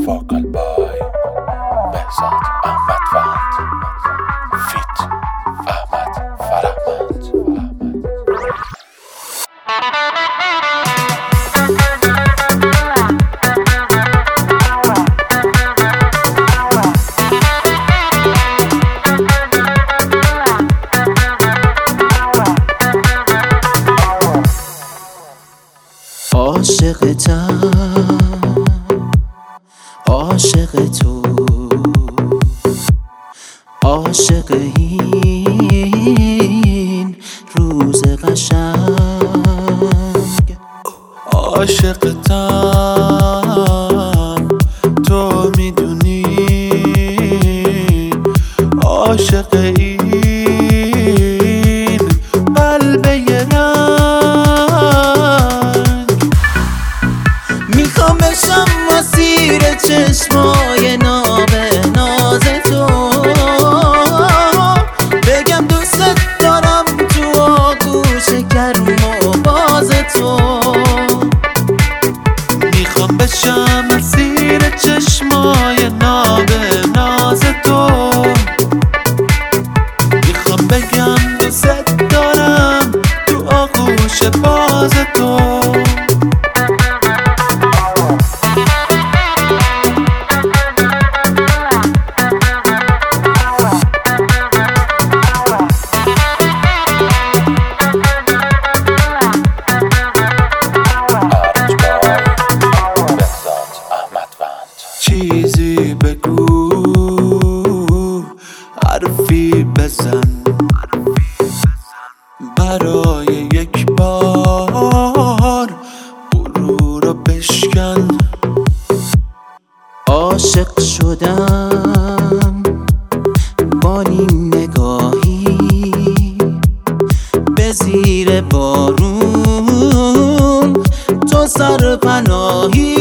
Vocal by بهزاد احمدوند فیت احمد فرهمند. عاشقتم، عاشق تو، عاشق این روز قشنگ. عاشقتم تو میدونی، عاشق این قلب یه رنگ. میخوام بشم مسیر چشمای ناب ناز تو، بگم دوست دارم تو آغوش گرم و باز تو. میخوام بشم مسیر چشمای ناب ناز تو، میخوام بگم دوست دارم تو آغوش باز تو. چیزی بگو، حرفی بزن، برای یک بار غرور رو بشکن. عاشق شدم با این نگاهی، به زیر بارون تو سرپناهی.